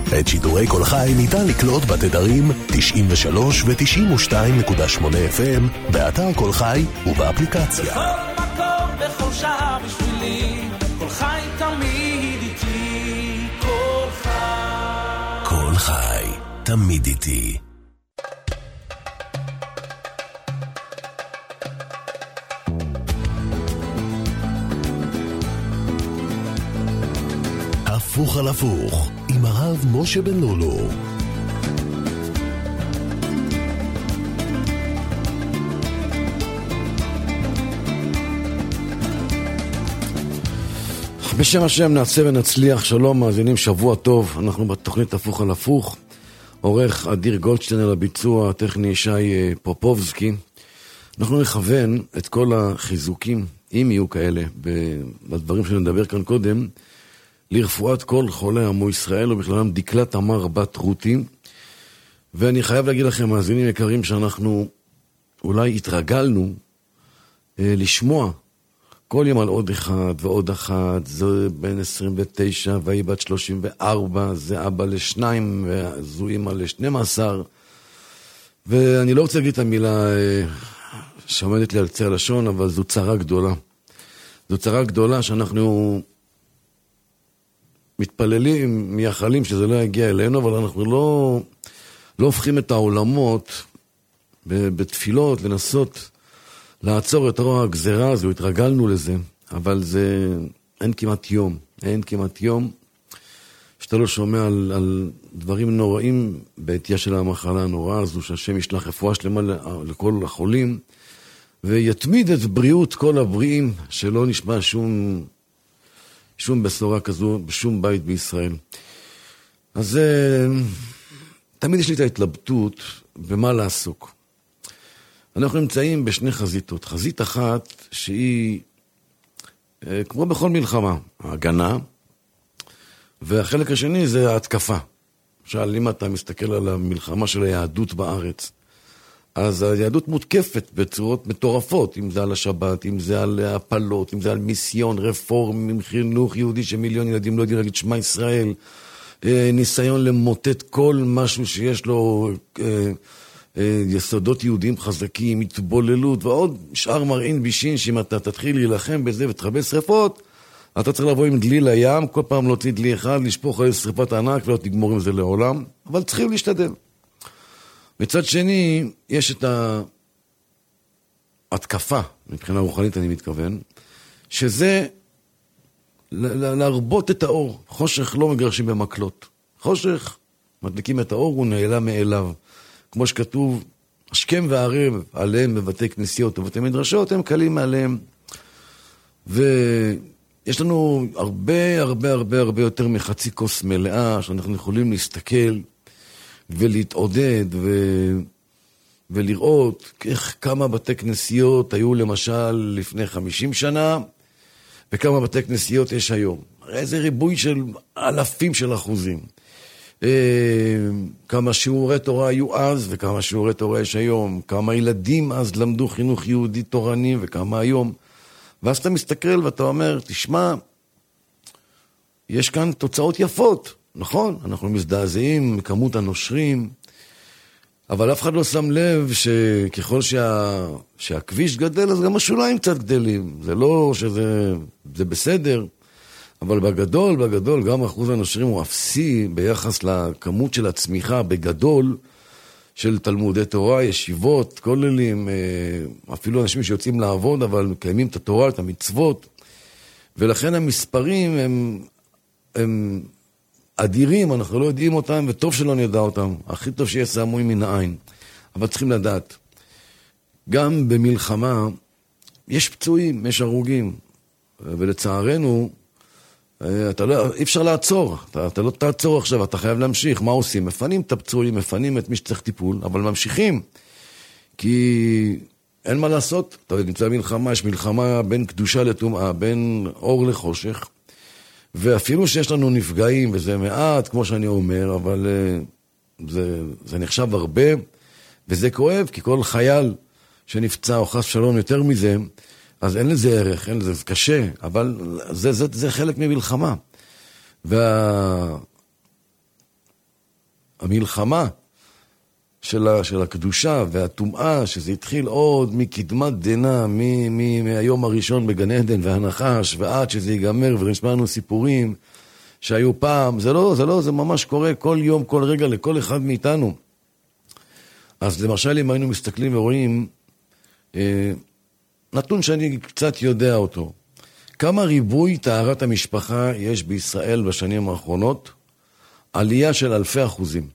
את שידורי כל חי ניתן לקלוט בתדרים 93 ו-92.8 FM, באתר כל חי ובאפליקציה. בכל מקום, בכל שעה בשבילי, כל חי תמיד איתי, כל חי. כל חי, תמיד איתי. הפוך על הפוך, עם הרב משה בן לולו. בשם השם נעשה ונצליח. שלום מאזינים, שבוע טוב. אנחנו בתוכנית הפוך על הפוך. עורך אדיר גולדשטיין, על הביצוע הטכני שי פופובסקי. אנחנו נכוון את כל החיזוקים, אם יהיו כאלה, בדברים שנדבר כאן קודם, לרפואת כל חולי עמו ישראל, ובכללם דקלה תמר בת רותי. ואני חייב להגיד לכם, מאזינים יקרים, שאנחנו אולי התרגלנו לשמוע כל יום על עוד אחד ועוד אחת. זה בן 29 והיא בת 34, זה אבא ל2 וזו אמא ל12. ואני לא רוצה להגיד את המילה שעומדת לי על קצה הלשון, אבל זו צרה גדולה. זו צרה גדולה שאנחנו מתפללים, מייחלים שזה לא יגיע אלינו, אבל אנחנו לא הופכים את העולמות בתפילות לנסות לעצור את רוע הגזרה הזו. התרגלנו לזה, אבל אין כמעט יום שאתה לא שומע על דברים נוראים בעתיה של המחלה הנוראה הזו, שהשם ישלח רפואה שלמה לכל החולים, ויתמיד את בריאות כל הבריאים, שלא נשמע שום בשורה כזו בשום בית בישראל. אז תמיד יש לי את ההתלבטות במה לעסוק. אנחנו נמצאים בשני חזיתות. חזית אחת שהיא כמו בכל מלחמה, ההגנה, והחלק השני זה ההתקפה. למשל, אם אתה מסתכל על המלחמה של היהדות בארץ, אז היהדות מותקפת בצורות מטורפות, אם זה על השבת, אם זה על הפלות, אם זה על מיסיון, רפורמים, חינוך יהודי שמיליון ילדים לא יודעים להגיד שמע ישראל, ניסיון למוטט כל משהו שיש לו יסודות יהודיים חזקים, התבוללות ועוד שאר מרעין בישין, שאם אתה תתחיל להילחם בזה ותחבל שריפות, אתה צריך לבוא עם דלי לים, כל פעם להוציא דלי אחד, לשפוך על שריפת ענק ולא תגמור עם זה לעולם, אבל צריכים להשתדל. מצד שני, יש את ההתקפה, מבחינה רוחנית אני מתכוון, שזה להרבות את האור. חושך לא מגרשים במקלות. חושך, מדליקים את האור, הוא נעלם מאליו. כמו שכתוב, השכם והערב עליהם בבתי כנסיות ובתי מדרשות, הם קלים מעליהם. ויש לנו הרבה יותר מחצי כוס מלאה, שאנחנו יכולים להסתכל ולהתעודד ולראות כמה בתי כנסיות היו למשל לפני 50 שנה, וכמה בתי כנסיות יש היום. איזה ריבוי של אלפים של אחוזים. כמה שיעורי תורה היו אז וכמה שיעורי תורה יש היום. כמה ילדים אז למדו חינוך יהודי תורני וכמה היום. ואז אתה מסתכל ואתה אומר, תשמע, יש כאן תוצאות יפות. נכון, אנחנו מזדעזעים מכמות הנושרים, אבל אף אחד לא שם לב שככל שהכביש גדל, אז גם השוליים קצת גדלים. זה לא שזה בסדר, אבל בגדול, גם אחוז הנושרים הוא אפסי ביחס לכמות של הצמיחה בגדול של תלמודי תורה, ישיבות, כוללים, אפילו אנשים שיוצאים לעבוד, אבל מקיימים את התורה, את המצוות, ולכן המספרים הם אדירים, אנחנו לא יודעים אותם, וטוב שלא נדע אותם. הכי טוב שיהיה סמויים מן העין. אבל צריכים לדעת. גם במלחמה, יש פצועים, יש הרוגים. ולצערנו, אי אפשר לעצור. אתה לא תעצור עכשיו, אתה חייב להמשיך. מה עושים? מפנים את הפצועים, מפנים את מי שצריך טיפול, אבל ממשיכים. כי אין מה לעשות. אתה נמצא במלחמה, יש מלחמה בין קדושה לטומאה, בין אור לחושך. ואפילו שיש לנו נפגעים, וזה מעט, כמו שאני אומר, אבל זה נחשב הרבה, וזה כואב, כי כל חייל שנפצע או חס שלום יותר מזה, אז אין לזה ערך, אין לזה, זה קשה, אבל זה חלק ממלחמה. המלחמה של הקדושה והטומאה, שזה התחיל עוד מקדמת דנה, מהיום הראשון בגן עדן והנחש, ועד שזה ייגמר, ונשמענו סיפורים שהיו פעם, זה ממש קורה כל יום, כל רגע, לכל אחד מאיתנו. אז למשל, אם היינו מסתכלים ורואים, נתון שאני קצת יודע אותו, כמה ריבוי טהרת המשפחה יש בישראל בשנים האחרונות? עלייה של אלפי אחוזים.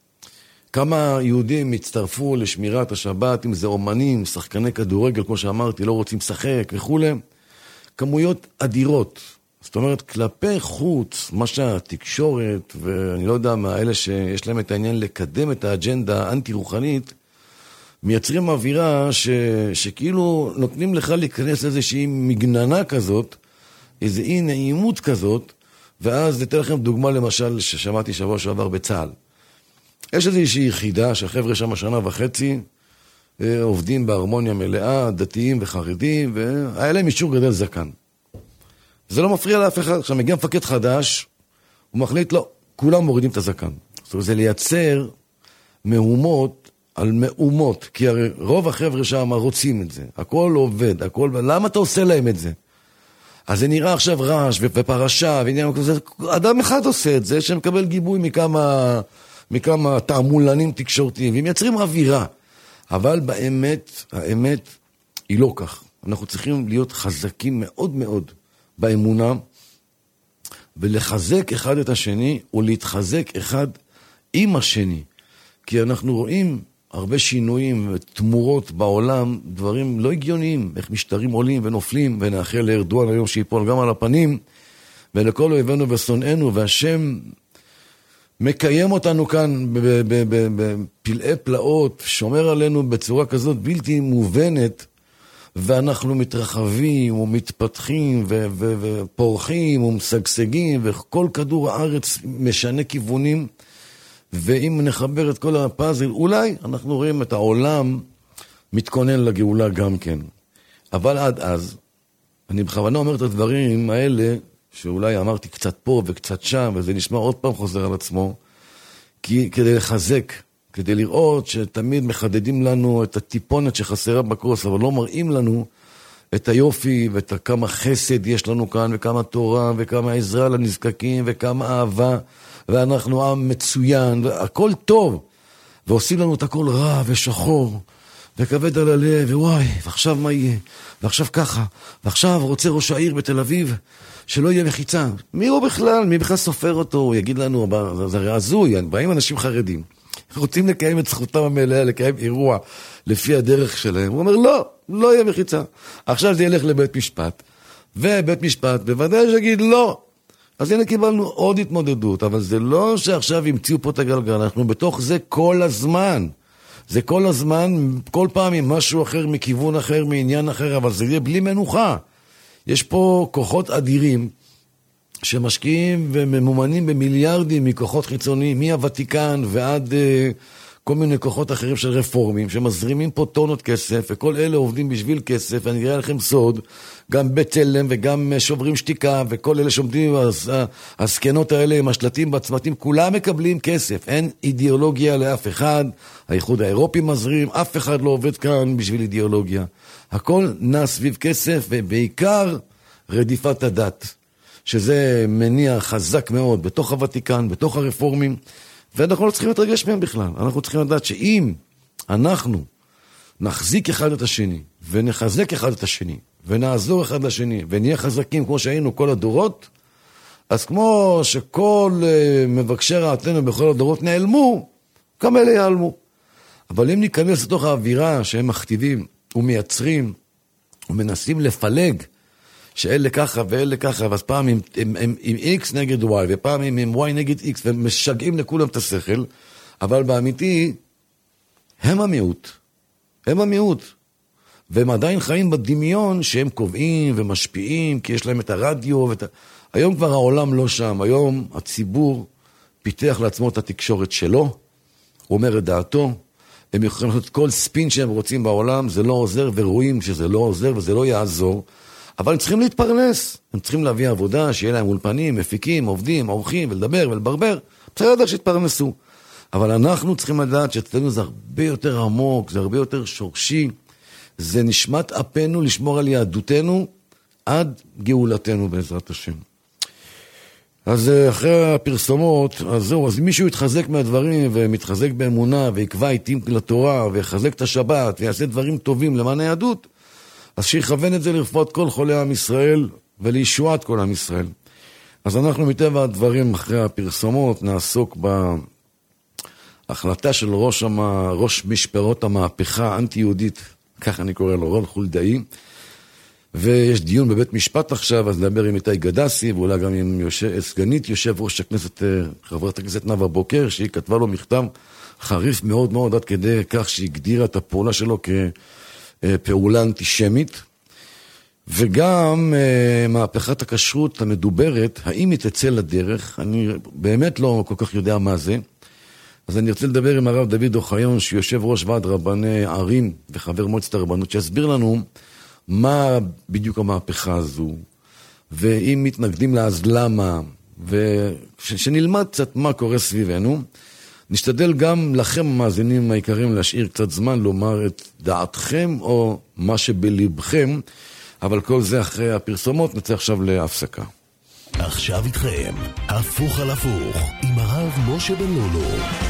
כמה יהודים הצטרפו לשמירת השבת, אם זה אומנים, שחקני כדורגל, כמו שאמרתי, לא רוצים לשחק וכו'. כמויות אדירות. זאת אומרת, כלפי חוץ, מה שהתקשורת, ואני לא יודע מה, אלה שיש להם את העניין לקדם את האג'נדה האנטי-רוחנית, מייצרים אווירה שכאילו נותנים לך להיכנס לאיזושהי מגננה כזאת, איזו אי נעימות כזאת, ואז ניתן לכם דוגמה למשל ששמעתי שבוע שעבר בצה"ל. יש איזושהי יחידה שהחבר'ה שם שנה וחצי עובדים בהרמוניה מלאה, דתיים וחרדים, והיה להם אישור גדל זקן. זה לא מפריע לאף אחד. עכשיו מגיע מפקד חדש, הוא מחליט, לא, כולם מורידים את הזקן. זאת אומרת, זה לייצר מהומות על מהומות, כי הרי רוב החבר'ה שם רוצים את זה. הכל עובד, הכל... למה אתה עושה להם את זה? אז זה נראה עכשיו רעש ופרשה, אדם אחד עושה את זה, שמקבל גיבוי מכמה תעמולנים תקשורתיים, והם יצרים אווירה. אבל באמת, האמת היא לא כך. אנחנו צריכים להיות חזקים מאוד מאוד באמונה, ולחזק אחד את השני, ולהתחזק אחד עם השני. כי אנחנו רואים הרבה שינויים ותמורות בעולם, דברים לא הגיוניים, איך משטרים עולים ונופלים, ונאחל לארדואן היום שיפול גם על הפנים, ולכל אויבינו ושונאינו, והשם מקיים אותנו כאן בפלאי פלאות, שומר עלינו בצורה כזאת בלתי מובנת, ואנחנו מתרחבים ומתפתחים ופורחים ומשגשגים, וכל כדור הארץ משנה כיוונים, ואם נחבר את כל הפאזל, אולי אנחנו רואים את העולם מתכונן לגאולה גם כן. אבל עד אז, אני בכוונה אומר את הדברים האלה, שאולי אמרתי קצת פה וקצת שם, וזה נשמע עוד פעם חוזר על עצמו, כדי לחזק, כדי לראות שתמיד מחדדים לנו את הטיפונת שחסרה בכוס, אבל לא מראים לנו את היופי ואת כמה חסד יש לנו כאן, וכמה תורה, וכמה עזרה לנזקקים, וכמה אהבה, ואנחנו עם מצוין, והכל טוב, ועושים לנו את הכל רע ושחור, וכבד על הלב, ווואי, ועכשיו מה יהיה? ועכשיו ככה, ועכשיו רוצה ראש העיר בתל אביב, שלא יהיה מחיצה. מי הוא בכלל? מי בכלל סופר אותו? הוא יגיד לנו, זה הרי הזוי, באים אנשים חרדים, רוצים לקיים את זכותם המלאה, לקיים אירוע לפי הדרך שלהם. הוא אומר, לא, לא יהיה מחיצה. עכשיו זה ילך לבית משפט, ובית משפט בוודאי שיגיד לא. אז הנה קיבלנו עוד התמודדות, אבל זה לא שעכשיו המציאו פה את הגלגל, אנחנו בתוך זה כל הזמן. זה כל הזמן, כל פעם עם משהו אחר, מכיוון אחר, מעניין אחר, אבל זה יהיה בלי מנוחה. יש פה כוחות אדירים שמשקיעים וממומנים במיליארדים מכוחות חיצוניים, מהוותיקן ועד כל מיני כוחות אחרים של רפורמים, שמזרימים פה טונות כסף, וכל אלה עובדים בשביל כסף, ואני אראה לכם סוד, גם בצלם וגם שוברים שתיקה, וכל אלה שעומדים, הסקנות האלה, עם השלטים בצמתים, כולם מקבלים כסף, אין אידיאולוגיה לאף אחד, האיחוד האירופי מזרים, אף אחד לא עובד כאן בשביל אידיאולוגיה. הכל נע סביב כסף, ובעיקר רדיפת הדת, שזה מניע חזק מאוד, בתוך הוותיקן, בתוך הרפורמים, ואנחנו לא צריכים להתרגש מהם בכלל. אנחנו צריכים לדעת שאם אנחנו נחזיק אחד את השני, ונחזק אחד את השני, ונעזור אחד לשני, ונהיה חזקים כמו שהיינו כל הדורות, אז כמו שכל מבקשי רעתנו בכל הדורות נעלמו, גם אלה יעלמו. אבל אם ניכנס לתוך האווירה שהם מכתיבים ומייצרים, ומנסים לפלג, שאלה ככה ואלה ככה, ואז פעם עם X נגד Y, ופעם עם Y נגד X, ומשגעים לכולם את השכל, אבל באמיתי, הם המיעוט. הם המיעוט. והם עדיין חיים בדמיון שהם קובעים ומשפיעים, כי יש להם את הרדיו. היום כבר העולם לא שם. היום הציבור פיתח לעצמו את התקשורת שלו, הוא אומר את דעתו, הם יכולים לעשות כל ספין שהם רוצים בעולם, זה לא עוזר, ורואים שזה לא עוזר וזה לא יעזור. אבל הם צריכים להתפרנס, הם צריכים להביא עבודה, שיהיה להם אולפנים, מפיקים, עובדים, עורכים, ולדבר ולברבר, בסדר שיתפרנסו. אבל אנחנו צריכים לדעת שאצלנו זה הרבה יותר עמוק, זה הרבה יותר שורשי, זה נשמת אפנו לשמור על יהדותנו עד גאולתנו בעזרת השם. אז אחרי הפרסומות, אז זהו, אז מישהו יתחזק מהדברים ומתחזק באמונה ויקבע עיתים לתורה ויחזק את השבת ויעשה דברים טובים למען היהדות, אז שיכוון את זה לרפואת כל חולי עם ישראל ולישועת כל עם ישראל. אז אנחנו מטבע הדברים אחרי הפרסומות נעסוק בהחלטה של ראש משפרות המהפכה האנטי-יהודית, כך אני קורא לו, רון חולדאי, ויש דיון בבית משפט עכשיו, אז נדבר עם איתי גדסי, ואולי גם עם סגנית יושב ראש הכנסת, חברת הכנסת נאוה בוקר, שהיא כתבה לו מכתב חריף מאוד מאוד, עד כדי כך שהיא הגדירה את הפעולה שלו כפעולה אנטישמית, וגם מהפכת הכשרות המדוברת, האם היא תצא לדרך, אני באמת לא כל כך יודע מה זה, אז אני רוצה לדבר עם הרב דוד אוחיון, שיושב ראש ועד רבני ערים וחבר מועצת הרבנות, שיסביר לנו מה בדיוק המהפכה הזו, ואם מתנגדים לה אז למה, ושנלמד קצת מה קורה סביבנו. נשתדל גם לכם המאזינים העיקריים להשאיר קצת זמן לומר את דעתכם או מה שבלבכם, אבל כל זה אחרי הפרסומות. נצא עכשיו להפסקה. עכשיו איתכם, הפוך על הפוך, עם הרב משה בן לולו.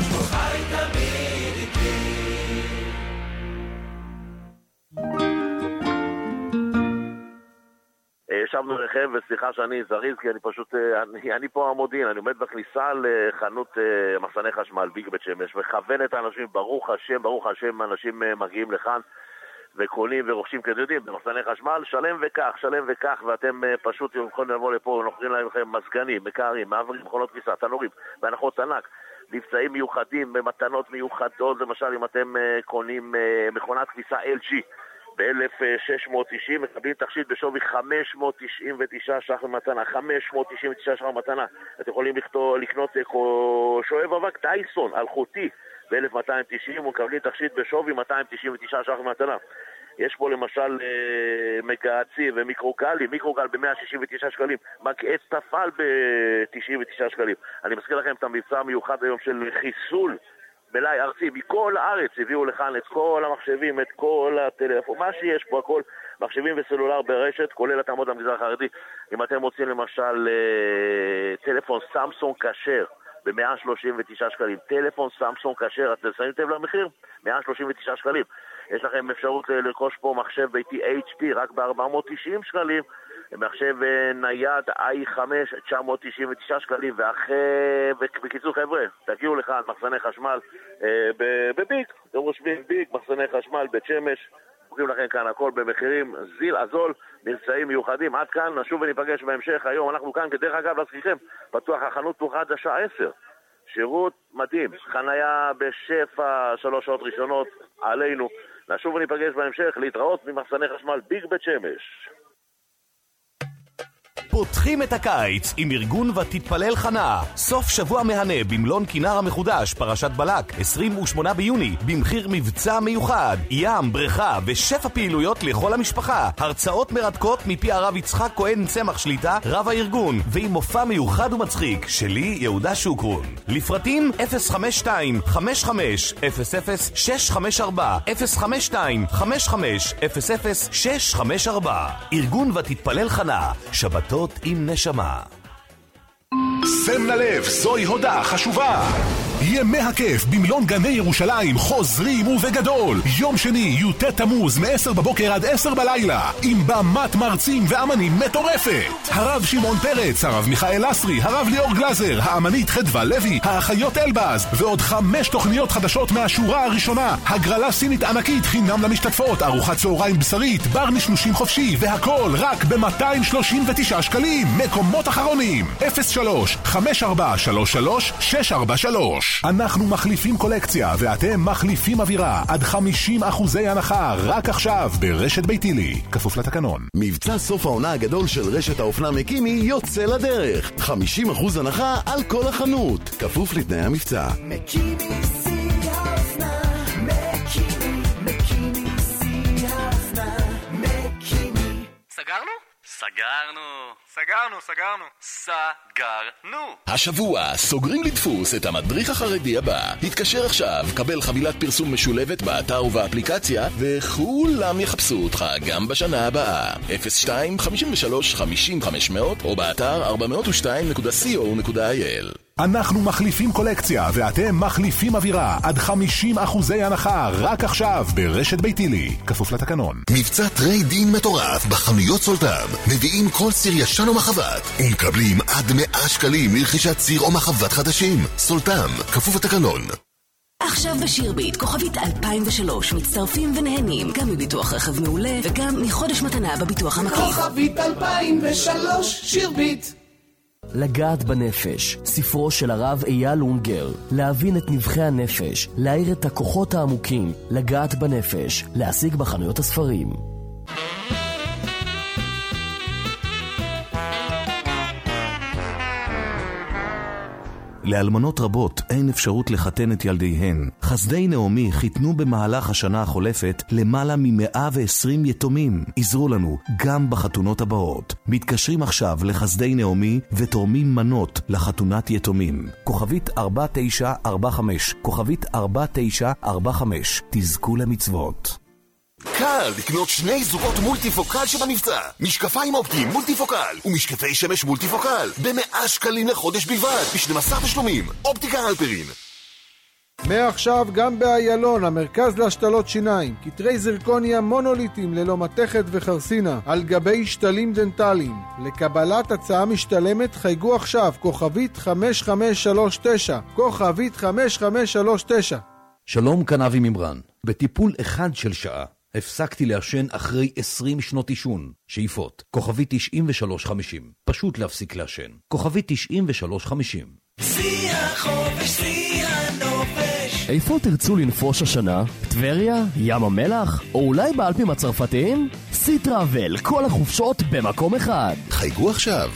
ישבנו לכם, וסליחה שאני זריז, כי אני פה המודיעין, אני עומד בכניסה לחנות מחסני חשמל, ביג בית שמש, מכוון את האנשים, ברוך השם, אנשים מגיעים לכאן, וקונים ורוכשים כדודים במחסני חשמל, שלם וכך, ואתם פשוט יכולים לבוא לפה, נוכרים לכם מזגנים, מקרים, מעברים, מכונות כביסה, תנורים, בהנחות ענק, מבצעים מיוחדים, במתנות מיוחדות, למשל אם אתם קונים מכונת כביסה LG, ב-1690 מקבלים תכשיט בשווי 599 ש"ח במתנה, 599 ש"ח במתנה. אתם יכולים לקנות שואב אבק טייסון אלחוטי ב-1290 ומקבלים תכשיט בשווי 299 ש"ח במתנה. יש פה למשל מגהצים ומיקרוגלים, מיקרוגל ב-169 שקלים, מגהץ תפל ב-99 שקלים. אני מזכיר לכם את המבצע המיוחד היום של חיסול בלאי ארצי, מכל הארץ הביאו לכאן את כל המחשבים, את כל הטלפון, מה שיש פה הכל, מחשבים וסלולר ברשת, כולל התאמות למגזר החרדי. אם אתם רוצים למשל טלפון סמסונג כשר ב-139 שקלים, טלפון סמסונג כשר, אתם שמים לב למחיר? 139 שקלים. יש לכם אפשרות לרכוש פה מחשב ביתי HP רק ב-490 שקלים, מחשב נייד i5 999 שקלים, בקיצור חבר'ה, תגיעו לכאן מחסני חשמל בביג, אתם רושבים ביג, מחסני חשמל בית שמש, בוחרים לכם כאן הכל במחירים זיל הזול, מבצעים מיוחדים. עד כאן, נשוב וניפגש בהמשך. היום אנחנו כאן, כדרך אגב להזכירכם, פתוח החנות פתוחה עד השעה 10, שירות מדהים, חנייה בשפע, 3 שעות ראשונות עלינו. נשוב וניפגש בהמשך, להתראות ממחסני חשמל ביג בית שמש. פותחים את הקיץ עם ארגון ותתפלל חנה. סוף שבוע מהנה במלון כינר המחודש, פרשת בלק, 28 ביוני, במחיר מבצע מיוחד. ים, בריכה ושפע פעילויות לכל המשפחה. הרצאות מרתקות מפי הרב יצחק כהן צמח שליטה, רב הארגון, ועם מופע מיוחד ומצחיק שלי יהודה שוקרון. לפרטים 052-55-00-654 052-55-00-654. ארגון ותתפלל חנה, שבתות עם נשמה. שם ללב, זוהי הודעה חשובה. ימי הכיף במלון גני ירושלים חוזרים ובגדול. יום שני, י"ט תמוז, מ-10 בבוקר עד 10 בלילה, עם במת מרצים ואמנים מטורפת. הרב שמעון פרץ, הרב מיכאל אסרי, הרב ליאור גלזר, האמנית חדווה לוי, האחיות אלבז, ועוד 5 תוכניות חדשות מהשורה הראשונה. הגרלה סינית ענקית חינם למשתתפות, ארוחת צהריים בשרית, בר נשנושים חופשי, והכל רק ב-239 שקלים. מקומות אחרונים 03-5433-643. אנחנו מחליפים קולקציה ואתם מחליפים אווירה עד 50% הנחה רק עכשיו ברשת ביתילי, כפוף לתקנון. מבצע סוף העונה הגדול של רשת האופנה מקימי יוצא לדרך, 50% הנחה על כל החנות, כפוף לתנאי המבצע. מקימי סי האופנה, מקימי סי האופנה, מקימי. סגרנו? סגרנו. סגרנו. השבוע סוגרים לדפוס את המדריך החרדי הבא. התקשר עכשיו, קבל חבילת פרסום משולבת באתר ובאפליקציה, וכולם יחפשו אותך גם בשנה הבאה. 02-53-50-500 או באתר 402.co.il. אנחנו מחליפים קולקציה ואתם מחליפים אווירה עד 50% הנחה רק עכשיו ברשת ביתילי, כפוף לתקנון. מבצע טרייד-אין מטורף בחנויות סולטם. מביאים כל סיר ישן או מחבת ומקבלים עד 100 שקלים לרכישת סיר או מחבת חדשים. סולטם, כפוף לתקנון. עכשיו בשירביט, כוכבית 2003, מצטרפים ונהנים גם מביטוח רכב מעולה וגם מחודש מתנה בביטוח המקיף. כוכבית 2003, שירביט. לגעת בנפש, ספרו של הרב אייל אונגר, להבין את נבחי הנפש, להאיר את הכוחות העמוקים, לגעת בנפש, להשיג בחנויות הספרים. לאלמנות רבות אין אפשרות לחתן את ילדיהן. חסדי נעמי חיתנו במהלך השנה החולפת למעלה מ-120 יתומים. עזרו לנו גם בחתונות הבאות. מתקשרים עכשיו לחסדי נעמי ותורמים מנות לחתונת יתומים. כוכבית 4945, כוכבית 4945, תזכו למצוות. קל לקנות 2 זוגות מולטיפוקל שבמבצע. משקפיים אופטיים מולטיפוקל ומשקפי שמש מולטיפוקל ב100 שקלים לחודש בלבד ב12 תשלומים. אופטיקה אלפרין. מעכשיו גם באיילון, המרכז להשתלות שיניים, קטרי זרקוניה מונוליטים ללא מתכת וחרסינה על גבי שתלים דנטליים. לקבלת הצעה משתלמת חייגו עכשיו, כוכבית 5539, כוכבית 5539. שלום, כאן אבי ממרן. בטיפול אחד של שעה הפסקתי לעשן אחרי 20 שנות עישון. שאיפות, כוכבית 9350. פשוט להפסיק לעשן. כוכבית 9350. שיא החופש, שיא הנופש. איפה תרצו לנפוש השנה? טבריה? ים המלח? או אולי באלפים הצרפתיים? סי טראבל, כל החופשות במקום אחד. חייגו עכשיו,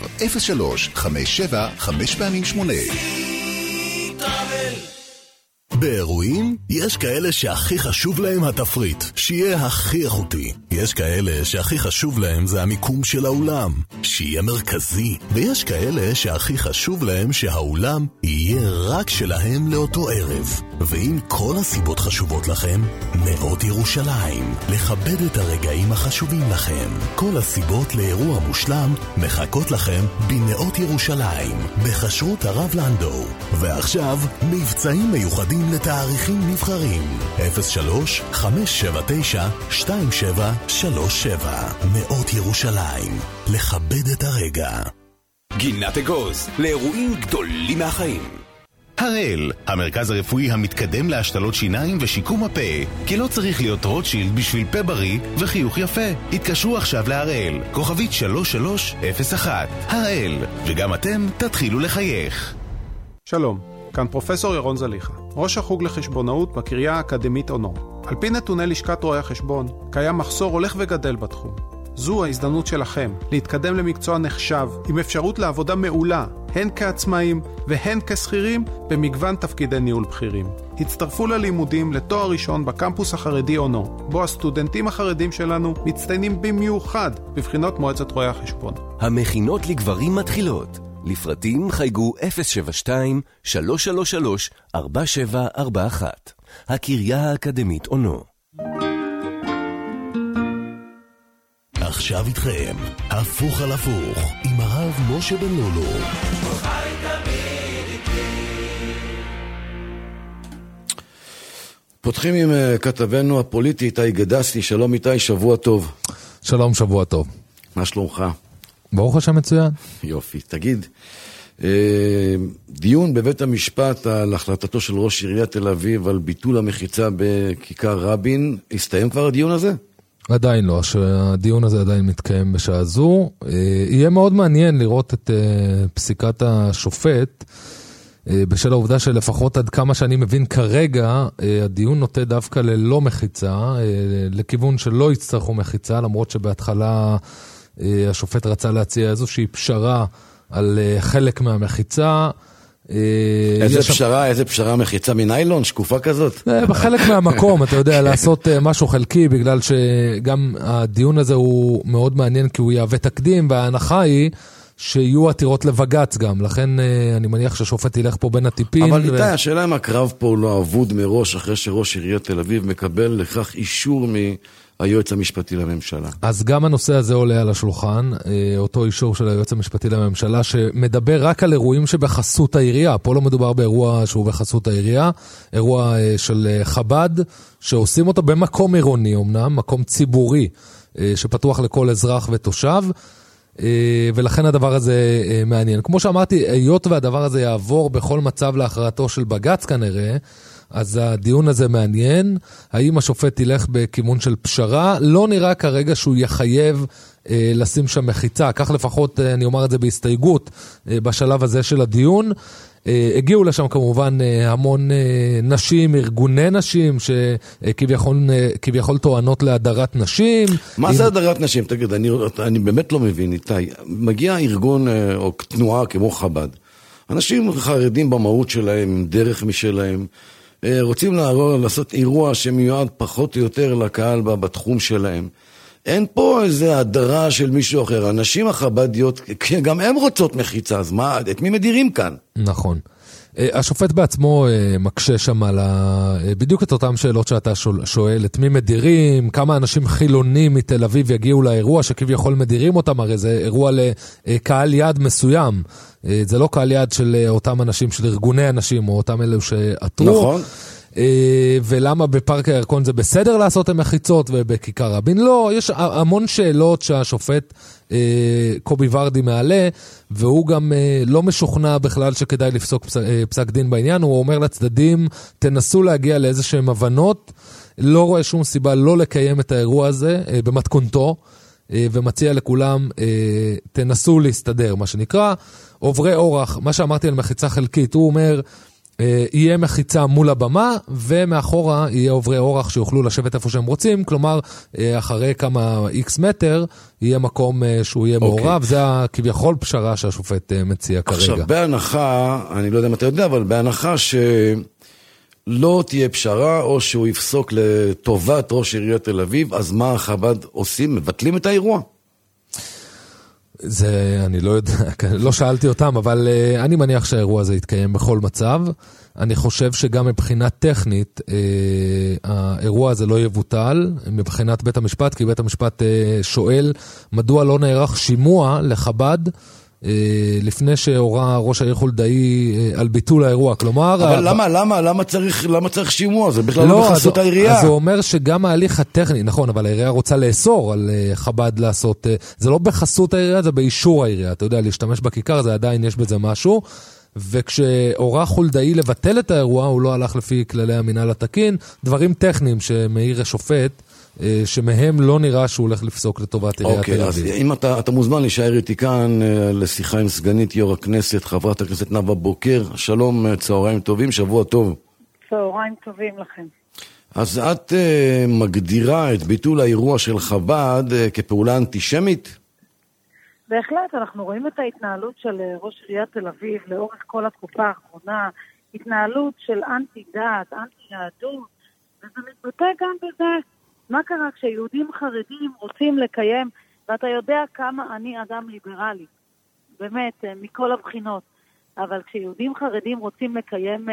03-57-5x8. סי טראבל. באירועים יש כאלה שהכי חשוב להם התפריט, שיהיה הכי איכותי. יש כאלה שהכי חשוב להם זה המיקום של האולם, שיהיה מרכזי. ויש כאלה שהכי חשוב להם שהאולם יהיה רק שלהם לאותו ערב. ואם כל הסיבות חשובות לכם, נאות ירושלים, לכבד את הרגעים החשובים לכם. כל הסיבות לאירוע מושלם מחכות לכם בנאות ירושלים, בחשרות הרב לנדו. ועכשיו מבצעים מיוחדים לתאריכים נבחרים. 03-579-2737. נאות ירושלים, לכבד את הרגע. גינת אגוז, לאירועים גדולים מהחיים. הראל, המרכז הרפואי המתקדם להשתלות שיניים ושיקום הפה, כי לא צריך להיות רוטשילד בשביל פה בריא וחיוך יפה. התקשרו עכשיו להראל, כוכבית 3301. הראל, וגם אתם תתחילו לחייך. שלום, כאן פרופסור ירון זליחה, ראש החוג לחשבונאות בקריה האקדמית אונו. על פי נתוני לשכת רואי החשבון, קיים מחסור הולך וגדל בתחום. זו ההזדמנות שלכם להתקדם למקצוע נחשב עם אפשרות לעבודה מעולה, הן כעצמאים והן כשכירים במגוון תפקידי ניהול בכירים. הצטרפו ללימודים לתואר ראשון בקמפוס החרדי אונו, בו הסטודנטים החרדים שלנו מצטיינים במיוחד בבחינות מועצת רואי החשבון. המכינות לגברים מתחילות. לפרטים חייגו 072-333-4741. הקריה האקדמית אונו. עכשיו איתכם, הפוך על הפוך, עם הרב משה בן לולו. פותחים עם כתבנו הפוליטי איתי גדסי. שלום איתי, שבוע טוב. שלום, שבוע טוב. מה שלומך? ברוך השם מצוין. יופי, תגיד, דיון בבית המשפט על החלטתו של ראש עיריית תל אביב על ביטול המחיצה בכיכר רבין, הסתיים כבר הדיון הזה? עדיין לא, הדיון הזה עדיין מתקיים בשעה זו. יהיה מאוד מעניין לראות את פסיקת השופט, בשל העובדה שלפחות עד כמה שאני מבין כרגע, הדיון נוטה דווקא ללא מחיצה, לכיוון שלא יצטרכו מחיצה, למרות שבהתחלה השופט רצה להציע איזושהי פשרה על חלק מהמחיצה. איזה פשרה מחיצה מניילון, שקופה כזאת? בחלק מהמקום, אתה יודע, לעשות משהו חלקי, בגלל שגם הדיון הזה הוא מאוד מעניין, כי הוא יהווה תקדים, וההנחה היא שיהיו עתירות לבגץ גם, לכן אני מניח שהשופט ילך פה בין הטיפין. אבל איתי, השאלה אם הקרב פה לא אבוד מראש, אחרי שראש עיריית תל אביב מקבל לכך אישור מהיועץ המשפטי לממשלה. אז גם הנושא הזה עולה על השולחן, אותו אישור של היועץ המשפטי לממשלה, שמדבר רק על אירועים שבחסות העירייה, פה לא מדובר באירוע שהוא בחסות העירייה, אירוע של חב"ד, שעושים אותו במקום עירוני אמנם, מקום ציבורי, שפתוח לכל אזרח ותושב, ולכן הדבר הזה מעניין. כמו שאמרתי, היות והדבר הזה יעבור בכל מצב להכרעתו של בג"ץ כנראה, אז הדיון הזה מעניין. האם השופט ילך בכיוון של פשרה? לא נראה כרגע שהוא יחייב לשים שם מחיצה, כך לפחות אני אומר את זה בהסתייגות בשלב הזה של הדיון. הגיעו לשם כמובן המון נשים, ארגוני נשים שכביכול טוענות להדרת נשים. מה זה הדרת נשים? תגיד, אני באמת לא מבין איתי. מגיע ארגון או תנועה כמו חב"ד. אנשים חרדים במהות שלהם, דרך משלהם, רוצים לעשות אירוע שמיועד פחות או יותר לקהל בתחום שלהם. אין פה איזה הדרה של מישהו אחר. הנשים החב"דיות, גם הם רוצות מחיצה, אז מה, את מי מדירים כאן? נכון. השופט בעצמו מקשה שם על בדיוק את אותם שאלות שאתה שואל, את מי מדירים, כמה אנשים חילונים מתל אביב יגיעו לאירוע שכביכול מדירים אותם, הרי זה אירוע לקהל יד מסוים, זה לא קהל יד של אותם אנשים, של ארגוני אנשים, או אותם אלו שעתרו. נכון. ולמה בפארק הירקון זה בסדר לעשות המחיצות ובכיכר רבין לא, יש המון שאלות שהשופט קובי ורדי מעלה, והוא גם לא משוכנע בכלל שכדאי לפסוק פסק דין בעניין. הוא אומר לצדדים, תנסו להגיע לאיזשהם הבנות, לא רואה שום סיבה לא לקיים את האירוע הזה במתכונתו, ומציע לכולם תנסו להסתדר, מה שנקרא עוברי אורח. מה שאמרתי על מחיצה חלקית, הוא אומר יהיה מחיצה מול הבמה, ומאחורה יהיה עוברי אורח שיוכלו לשבת איפה שהם רוצים, כלומר, אחרי כמה איקס מטר, יהיה מקום שהוא יהיה מעורב, זה כביכול פשרה שהשופט מציע כרגע. עכשיו, בהנחה, אני לא יודע אם אתה יודע, אבל בהנחה שלא תהיה פשרה, או שהוא יפסוק לטובת ראש עיריית תל אביב, אז מה חב"ד עושים? מבטלים את האירוע? זה, אני לא יודע, לא שאלתי אותם, אבל אני מניח שהאירוע הזה יתקיים בכל מצב. אני חושב שגם מבחינה טכנית, האירוע הזה לא יבוטל, מבחינת בית המשפט, כי בית המשפט שואל, מדוע לא נערך שימוע לחב"ד, לפני שהורה ראש העיר חולדאי על ביטול האירוע, כלומר... אבל למה צריך שימוע? זה בכלל לא בחסות העירייה. אז הוא אומר שגם ההליך הטכני, נכון, אבל העירייה רוצה לאסור על חב"ד לעשות, זה לא בחסות העירייה, זה באישור העירייה, אתה יודע, להשתמש בכיכר, זה עדיין יש בזה משהו, וכשהורה חולדאי לבטל את האירוע, הוא לא הלך לפי כללי המינהל התקין, דברים טכניים שמעיר השופט, שמהם לא נראה שהוא הולך לפסוק לטובת עיריית תל אביב. אז אם אתה מוזמן להישאר איתי כאן לשיחה עם סגנית יו"ר הכנסת, חברת הכנסת נאוה בוקר. שלום, צהריים טובים, שבוע טוב. צהריים טובים לכם. אז את מגדירה את ביטול האירוע של חב"ד כפעולה אנטישמית? בהחלט, אנחנו רואים את ההתנהלות של ראש עיריית תל אביב לאורך כל התקופה האחרונה, התנהלות של אנטי דת, אנטי יהדות, וזה מתבטא גם בזה. מה קרה כשיהודים חרדים רוצים לקיים, ואתה יודע כמה אני אדם ליברלי, באמת, מכל הבחינות, אבל כשיהודים חרדים רוצים לקיים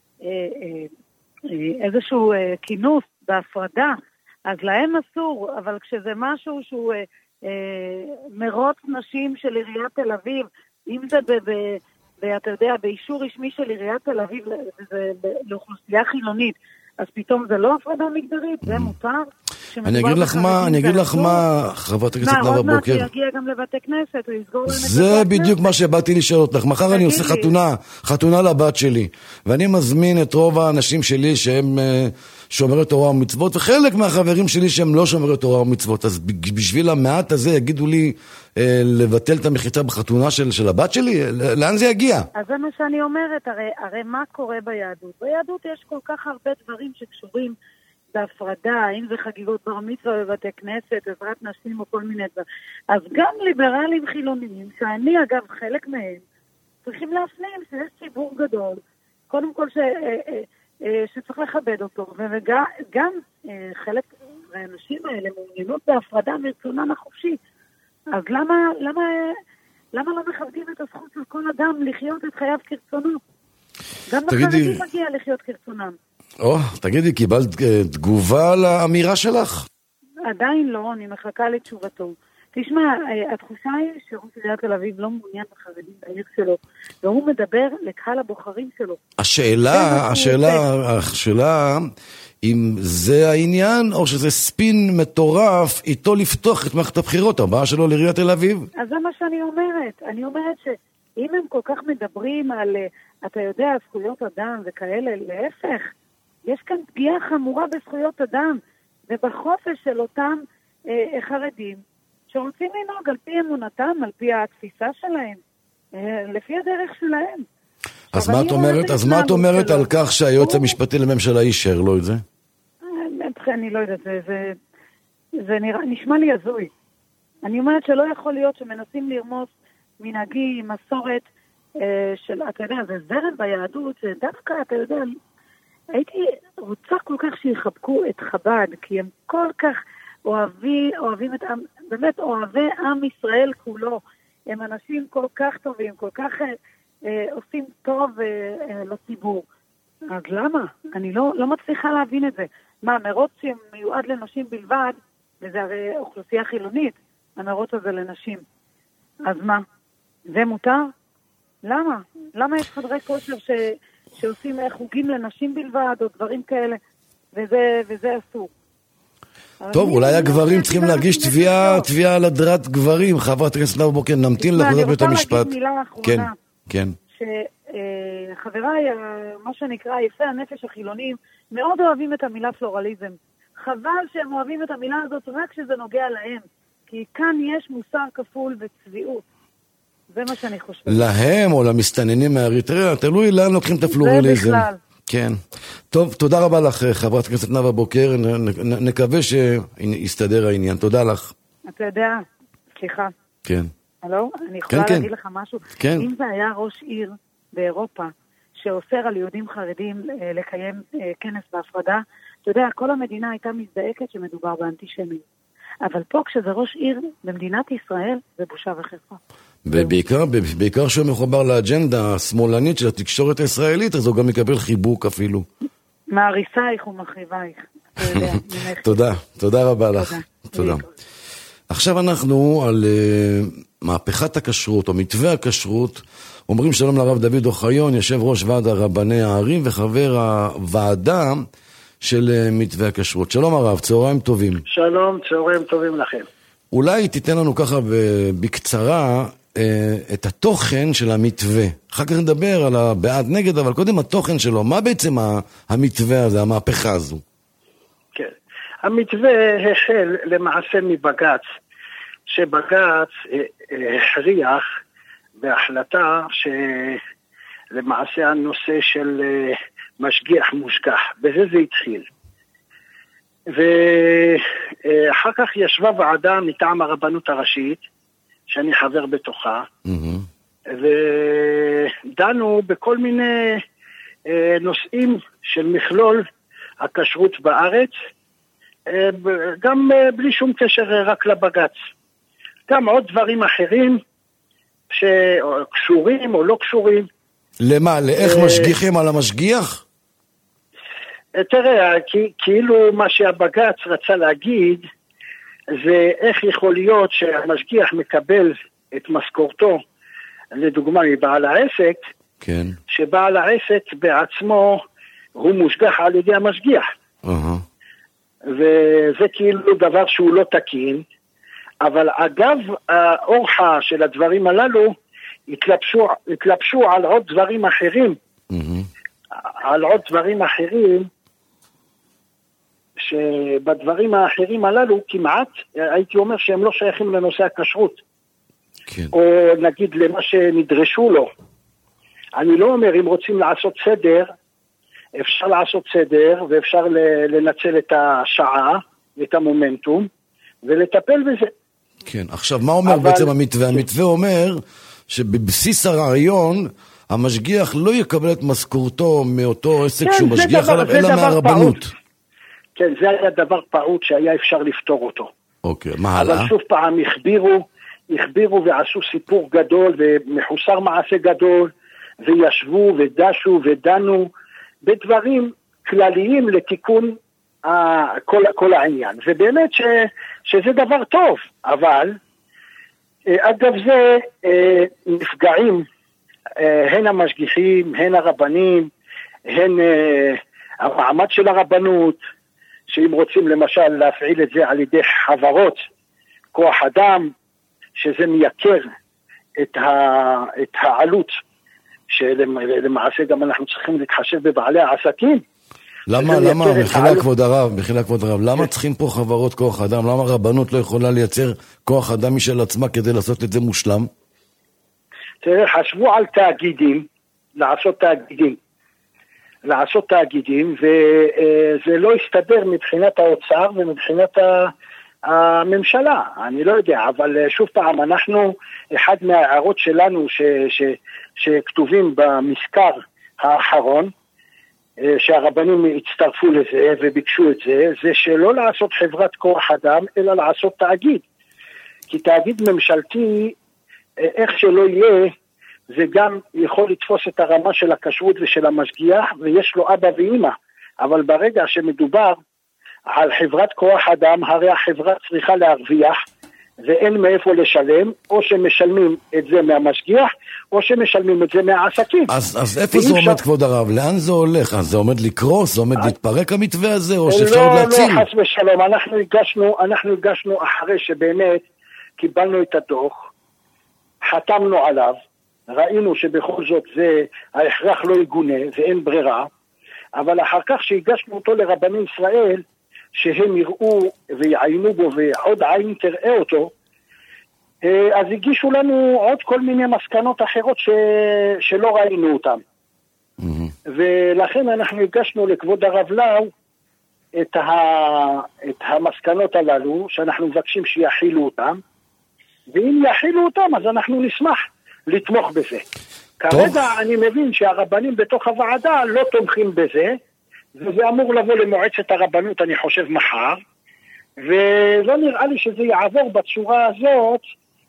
איזשהו כינוס בהפרדה, אז להם אסור, אבל כשזה משהו שהוא מרוץ נשים של עיריית תל אביב, אם זה אתה יודע, באישור רשמי של עיריית תל אביב לאוכלוסייה חילונית, אז פתאום זה לא הפרדה מגדרית, זה מותר. אני אגיד לך מה, חברת הכנסת נאוה בוקר. עוד מעט יגיע גם לבתי כנסת, הוא יסגור להם את זה בדיוק מה שבאתי לשאול אותך. מחר אני עושה חתונה לבת שלי, ואני מזמין את רוב האנשים שלי שהם שומרי תורה ומצוות, וחלק מהחברים שלי שהם לא שומרי תורה ומצוות. אז בשביל המעט הזה יגידו לי לבטל את המחיצה בחתונה של הבת שלי? לאן זה יגיע? אז זה מה שאני אומרת, הרי מה קורה ביהדות? ביהדות יש כל כך הרבה דברים שקשורים בהפרדה, אם זה חגיגות בר מצווה בבתי כנסת, עזרת נשים או כל מיני דברים. אז גם ליברלים חילוניים, שאני אגב חלק מהם, צריכים להפנים שיש ציבור גדול, קודם כל שצריך לכבד אותו, וגם חלק מהאנשים האלה מעוניינות בהפרדה מרצונן החופשי. אז למה למה לא מכבדים את הזכות של כל אדם לחיות את חייו כרצונו? גם לחרדים מגיע לחיות כרצונם. תגידי, קיבלת תגובה לאמירה שלך? עדיין לא, אני מחכה לתשובתו. תשמע, התחושה היא שראש עיריית תל אביב לא מעוניין בחרדים בעיר שלו, והוא מדבר לקהל הבוחרים שלו. השאלה, אם זה העניין, או שזה ספין מטורף איתו לפתוח את מערכת הבחירות הבאה שלו לעיריית תל אביב? אז זה מה שאני אומרת. אני אומרת שאם הם כל כך מדברים על, אתה יודע, זכויות אדם וכאלה, להפך, יש כאן פגיעה חמורה בזכויות אדם, ובחופש של אותם חרדים, שרוצים לנהוג על פי אמונתם, על פי התפיסה שלהם, לפי הדרך שלהם. אז מה את אומרת על כך שהיועץ המשפטי לממשלה אישר לו את זה? אני לא יודעת, זה נשמע לי הזוי. אני אומרת שלא יכול להיות שמנסים לרמוס מנהגי, מסורת של, אתה יודע, זה זרם ביהדות, דווקא, אתה יודע, הייתי רוצה כל כך שיחבקו את חב"ד, כי הם כל כך אוהבים את עם, באמת אוהבי עם ישראל כולו. הם אנשים כל כך טובים, כל כך עושים טוב לציבור. אז למה? אני לא מצליחה להבין את זה. מה, מרוץ שמיועד לנשים בלבד, וזה הרי אוכלוסייה חילונית, המרוץ הזה לנשים. אז מה? זה מותר? למה? למה יש חדרי כושר שעושים חוגים לנשים בלבד, או דברים כאלה, וזה אסור? טוב, אולי הגברים צריכים להגיש תביעה על הדרת גברים. חברת הכנסת נאוה בוקר, נמתין להחלטת בית המשפט. אני רוצה להגיד מילה אחרונה. כן. שחבריי, מה שנקרא יפי הנפש החילונים, מאוד אוהבים את המילה פלורליזם. חבל שהם אוהבים את המילה הזאת רק כשזה נוגע להם. כי כאן יש מוסר כפול וצביעות. זה מה שאני חושבת. להם או למסתננים מאריתריאה, תלוי לאן לוקחים את הפלורליזם. זה בכלל. כן. טוב, תודה רבה לך, חברת הכנסת נאוה בוקר. נקווה שיסתדר העניין. תודה לך. אתה יודע, סליחה. כן. הלו? אני יכולה להגיד לך משהו? כן. אם זה היה ראש עיר באירופה שאוסר על יהודים חרדים לקיים כנס בהפרדה, אתה יודע, כל המדינה הייתה מזדעקת שמדובר באנטישמיות. אבל פה כשזה ראש עיר במדינת ישראל, זה בושה וחרפה. ובעיקר שהוא מחובר לאג'נדה השמאלנית של התקשורת הישראלית, אז הוא גם מקבל חיבוק אפילו. מעריסייך ומחריבייך. תודה רבה לך. תודה. עכשיו אנחנו על מהפכת הכשרות, או מתווה הכשרות. אומרים שלום לרב דוד אוחיון, יושב ראש ועד הרבני הערים וחבר הוועדה של מתווה הכשרות. שלום הרב, צהריים טובים. שלום, צהריים טובים לכם. אולי תיתן לנו ככה בקצרה את התוכן של המתווה. אחר כך נדבר על הבעד נגד, אבל קודם התוכן שלו. מה בעצם המתווה הזה, המהפכה הזו? כן. המתווה החל למעשה מבגץ, שבגץ הכריח בהחלטה שלמעשה הנושא של משגיח מושגח. בזה זה התחיל. ואחר כך ישבה ועדה מטעם הרבנות הראשית, שאני חבר בתוכה, ודנו בכל מיני נושאים של מכלול הכשרות בארץ, גם בלי שום קשר רק לבגץ. גם עוד דברים אחרים שקשורים או לא קשורים. למה? לאיך משגיחים על המשגיח? תראה, כאילו מה שהבגץ רצה להגיד, זה איך יכול להיות שהמשגיח מקבל את משכורתו, לדוגמה מבעל העסק, כן. שבעל העסק בעצמו הוא מושגח על ידי המשגיח. וזה כאילו דבר שהוא לא תקין, אבל אגב האורחה של הדברים הללו, התלבשו על עוד דברים אחרים, על עוד דברים אחרים, שבדברים האחרים הללו כמעט הייתי אומר שהם לא שייכים לנושא הכשרות, כן. או נגיד למה שנדרשו לו. אני לא אומר אם רוצים לעשות סדר, אפשר לעשות סדר ואפשר לנצל את השעה ואת המומנטום ולטפל בזה. כן, עכשיו מה אומר בעצם המתווה? המתווה אומר שבבסיס הרעיון המשגיח לא יקבל את משכורתו מאותו עסק שהוא משגיח עליו, אלא מהרבנות. כן, זה היה דבר פעוט שהיה אפשר לפתור אותו. אוקיי, מה הלאה? אבל שוב פעם הכבירו ועשו סיפור גדול ומחוסר מעשה גדול, וישבו ודשו ודנו בדברים כלליים לתיקון כל העניין. ובאמת שזה דבר טוב, אבל אגב זה נפגעים הן המשגיחים, הן הרבנים, הן המעמד של הרבנות, שאם רוצים למשל להפעיל את זה על ידי חברות כוח אדם, שזה מייקר את העלות, שלמעשה גם אנחנו צריכים להתחשב בבעלי העסקים. למה, מחילה כבוד הרב, למה צריכים פה חברות כוח אדם? למה הרבנות לא יכולה לייצר כוח אדם משל עצמה כדי לעשות את זה מושלם? תראה, חשבו על תאגידים, לעשות תאגידים, וזה לא הסתדר מבחינת האוצר ומבחינת הממשלה, אני לא יודע, אבל שוב פעם, אחד מההערות שלנו שכתובים במזכר האחרון, שהרבנים הצטרפו לזה וביקשו את זה, זה שלא לעשות חברת כוח אדם, אלא לעשות תאגיד. כי תאגיד ממשלתי, איך שלא יהיה, זה גם יכול לתפוס את הרמה של הכשרות ושל המשגיח, ויש לו אבא ואמא. אבל ברגע שמדובר על חברת כוח אדם, הרי החברה צריכה להרוויח, ואין מאיפה לשלם, או שמשלמים את זה מהמשגיח, או שמשלמים את זה מהעסקים. אז איפה זה עומד כבוד הרב? לאן זה הולך? אז זה עומד לקרוס? זה עומד להתפרק המתווה הזה? או שאפשר עוד להציל? לא, חס ושלום. אנחנו הגשנו אחרי שבאמת קיבלנו את הדוח, חתמנו עליו, ראינו שבכל זאת זה ההכרח לא יגונה ואין ברירה, אבל אחר כך שהגשנו אותו לרבני ישראל, שהם יראו ויעיינו בו ועוד עין תראה אותו, אז הגישו לנו עוד כל מיני מסקנות אחרות שלא ראינו אותן. ולכן אנחנו הגשנו לכבוד הרב לאו את המסקנות הללו, שאנחנו מבקשים שיחילו אותם, ואם יחילו אותם אז אנחנו נשמח לתמוך בזה. כרגע אני מבין שהרבנים בתוך הוועדה לא תומכים בזה, וזה אמור לבוא למועצת הרבנות, אני חושב, מחר, ולא נראה לי שזה יעבור בצורה הזאת,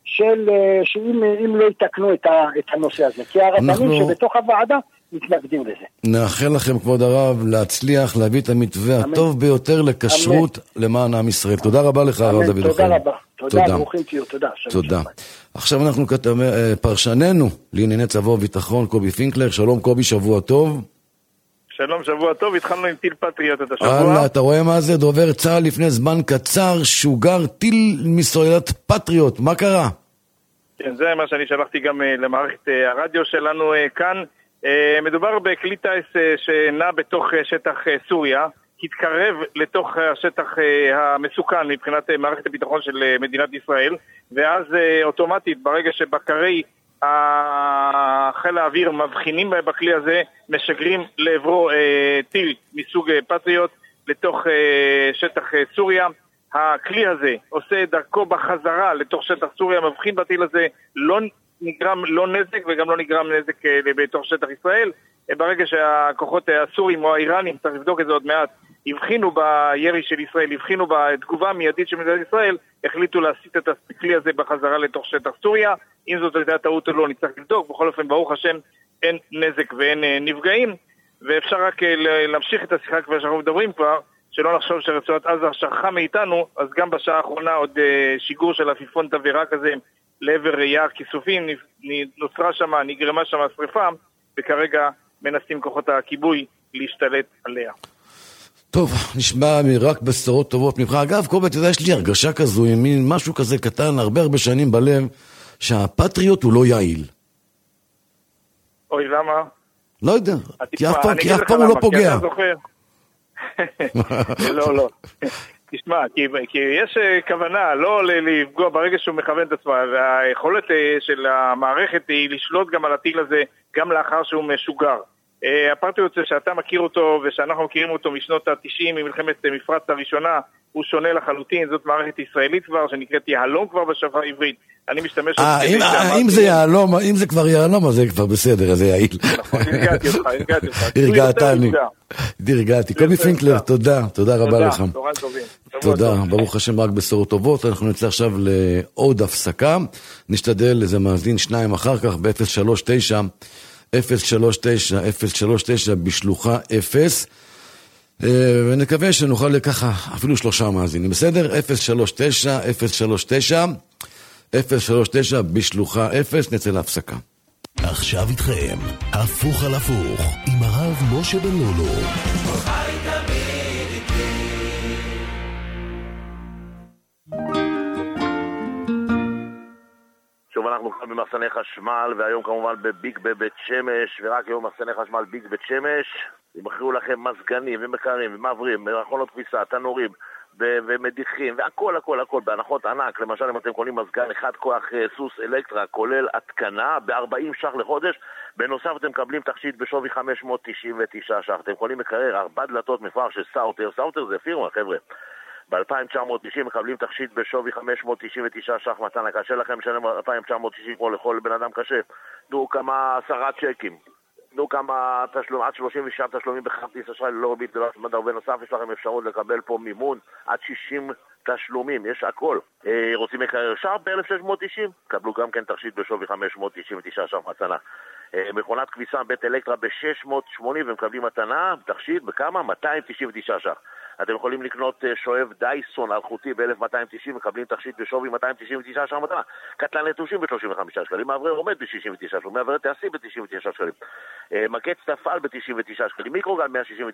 שאם לא יתקנו את הנושא הזה, כי הרבנים שבתוך הוועדה מתנגדים לזה. נאחל לכם, כבוד הרב, להצליח להביא את המתווה הטוב ביותר לכשרות למען עם ישראל. תודה רבה לך, הרב דוד אוחיון. תודה רבה. תודה, ברוכים תהיו, תודה. תודה. עכשיו אנחנו פרשננו לענייני צבא וביטחון, קובי פינקלר. שלום קובי, שבוע טוב. שלום, שבוע טוב, התחלנו עם טיל פטריוט את השבוע. אתה רואה מה זה? דובר צה"ל לפני זמן קצר שוגר טיל מסוללת פטריוט, מה קרה? כן, זה מה שאני שלחתי גם למערכת הרדיו שלנו כאן. מדובר בכלי טייס שנע בתוך שטח סוריה, התקרב לתוך השטח המסוכן מבחינת מערכת הביטחון של מדינת ישראל, ואז אוטומטית ברגע שבקרי חיל האוויר מבחינים בכלי הזה, משגרים לעברו טיל מסוג פטריוט לתוך שטח סוריה. הכלי הזה עושה דרכו בחזרה לתוך שטח סוריה, מבחין בטיל הזה, לא נגרם לא נזק וגם לא נגרם נזק בתוך שטח ישראל. ברגע שהכוחות הסורים או האיראנים, צריך לבדוק את זה עוד מעט, הבחינו בירי של ישראל, הבחינו בתגובה המיידית של מדינת ישראל, החליטו להסיט את הכלי הזה בחזרה לתוך שטח סוריה. אם זאת הייתה טעות או לא, נצטרך לבדוק. בכל אופן, ברוך השם, אין נזק ואין נפגעים, ואפשר רק להמשיך את השיחה כבר שאנחנו מדברים כבר, שלא נחשוב שרצועת עזה שכחה מאיתנו. אז גם בשעה האחרונה עוד שיגור של עפיפון תבערה כזה לעבר יער כיסופים, נוצרה שמה, נגרמה שמה שריפה, וכרגע מנסים כוחות הכיבוי להשתלט עליה. טוב, נשמע רק בשורות טובות ממך. אגב, קובי, אתה יודע, יש לי הרגשה כזו, מין משהו כזה קטן, הרבה שנים בלב, שהפטריוט הוא לא יעיל. אוי, למה? לא יודע, כי אף פעם הוא לא פוגע. לא. תשמע, כי יש כוונה לא לפגוע ברגע שהוא מכוון את עצמה, והיכולת של המערכת היא לשלוט גם על הטיל הזה, גם לאחר שהוא משוגר. הפרטיות זה שאתה מכיר אותו ושאנחנו מכירים אותו משנות ה-90 ממלחמת מפרץ הראשונה, הוא שונה לחלוטין, זאת מערכת ישראלית כבר שנקראת יהלום כבר בשפה העברית. אני משתמש... אם זה יהלום, אם זה כבר יהלום, אז זה כבר בסדר, אז זה יעיל. נכון, הרגעתי אותך. הרגעתני, הרגעתי. קובי פינקלר, תודה רבה לך. תודה, ברוך השם, רק בשורות טובות. אנחנו נצא עכשיו לעוד הפסקה, נשתדל איזה מאזין שניים אחר כך ב-039 בשלוחה 0, ונקווה שנוכל לככה אפילו 3 מאזינים, בסדר? 039 בשלוחה 0, נצא להפסקה. עכשיו איתכם, הפוך על הפוך, עם הרב משה בן לולו. שוב אנחנו כאן במחסני חשמל, והיום כמובן בביג בבית שמש, ורק היום מחסני חשמל ביג בית שמש, ימכרו לכם מזגנים ומקרים ומעברים, מכונות כביסה, תנורים ומדיחים, והכל הכל הכל בהנחות ענק. למשל אם אתם קונים מזגן אחד כוח סוס אלקטרה כולל התקנה ב-40 ש"ח לחודש, בנוסף אתם מקבלים תכשיט בשווי 599 ש"ח. אתם קונים מקרר 4 דלתות מפואר של סאוטר, סאוטר זה פירמה חבר'ה, ב-2,990 מקבלים תכשיט בשווי 599 ש"ח מתנה. קשה לכם לשלם 2,990 כמו לכל בן אדם קשה, תנו כמה 10 צ'קים, תנו כמה תשלום, עד 36 תשלומים בכרטיס אשראי ללא ריבית ללא הצמדה, ובנוסף יש לכם אפשרות לקבל פה מימון עד 60 תשלומים, יש הכל. רוצים מקרר שרפ ב-1,690, קבלו גם כן תכשיט בשווי 599 ש"ח מתנה. מכונת כביסה בית אלקטרה ב-680 ומקבלים מתנה, תכשיט בכמה? 299 ש"ח. אתם יכולים לקנות שואב דייסון אלחוטי ב-1290, מקבלים תכשיט בשווי 299 ש"ח מתנה. קטלן נטושים ב-35 שקלים, מעברי עומד ב-69 שקלים, מעברי תעשי ב-99 שקלים, מקץ תפעל ב-99 שקלים, מיקרוגל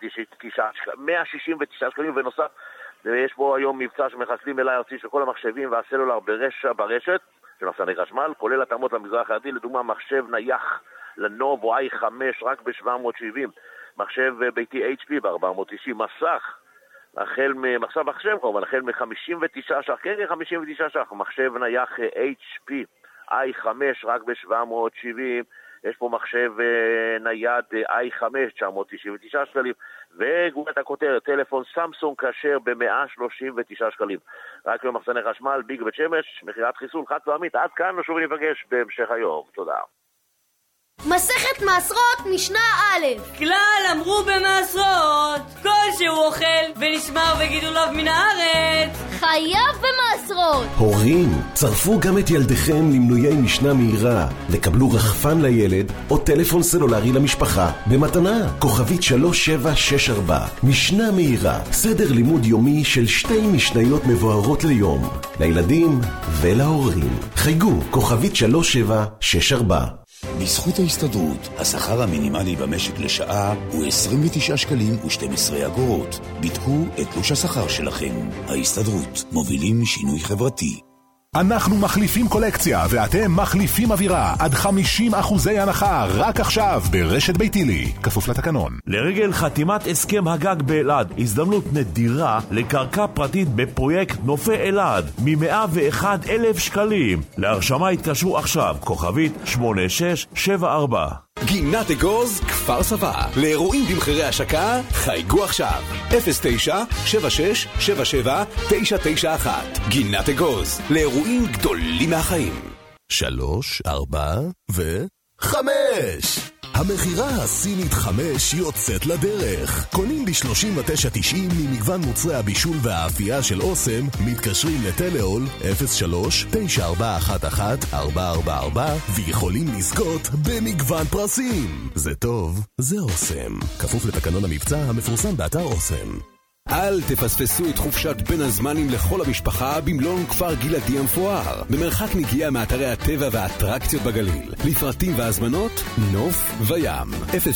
169 שקלים, ונוסף יש פה היום מבצע שמחסלים אליי ארצי של כל המחשבים והסלולר ברשת של מחסני חשמל, כולל התאמות למזרח העדי, לדוגמה מחשב נייח לנובו i5 רק ב-770, מחשב ביתי HP ב-490, מסך מחשב כמובן, החל מ-59 ש"ח, כן 59 ש"ח, מחשב נייח HP i5 רק ב-770, יש פה מחשב נייד i5 999 שקלים, וגולת הכותרת, טלפון סמסונג כשר ב-139 שקלים. רק במחסני חשמל, ביג בית שמש, מחירת חיסול חד פעמית. עד כאן, ושוב ניפגש בהמשך היום. תודה. מסכת מעשרות משנה א'. כלל אמרו במעשרות, כל שהוא אוכל ונשמר בגידוליו מן הארץ חייב במעשרות. הורים, צרפו גם את ילדיכם למנויי משנה מהירה, לקבלו רחפן לילד או טלפון סלולרי למשפחה במתנה. כוכבית 3764, משנה מהירה, סדר לימוד יומי של 2 משניות מבוארות ליום, לילדים ולהורים. חייגו, כוכבית 3764. בזכות ההסתדרות, השכר המינימלי במשק לשעה הוא 29 שקלים ו12 אגורות. בדקו את תלוש השכר שלכם. ההסתדרות, מובילים שינוי חברתי. אנחנו מחליפים קולקציה ואתם מחליפים אווירה עד 50% הנחה רק עכשיו ברשת ביתילי, כפוף לתקנון. לרגל חתימת הסכם הגג באלעד, הזדמנות נדירה לקרקע פרטית בפרויקט נופי אלעד מ-101,000 שקלים. להרשמה התקשרו עכשיו, כוכבית 8674. גינת אגוז, כפר סבא. לאירועים במחירי השקה, חייגו עכשיו. 09-76-77-991. גינת אגוז, לאירועים גדולים מהחיים. 3, 4 ו5. המחירה הסינית 5 יוצאת לדרך. קונים ב-39.90 ממגוון מוצרי הבישול והאפייה של אוסם, מתקשרים לטלאול 03-9411-444 ויכולים לזכות במגוון פרסים. זה טוב, זה אוסם. כפוף לתקנון המבצע המפורסם באתר אוסם. אל תפספסו את חופשת בין הזמנים לכל המשפחה במלון כפר גלעדי המפואר, במרחק נגיעה מאתרי הטבע והאטרקציות בגליל. לפרטים והזמנות, נוף וים.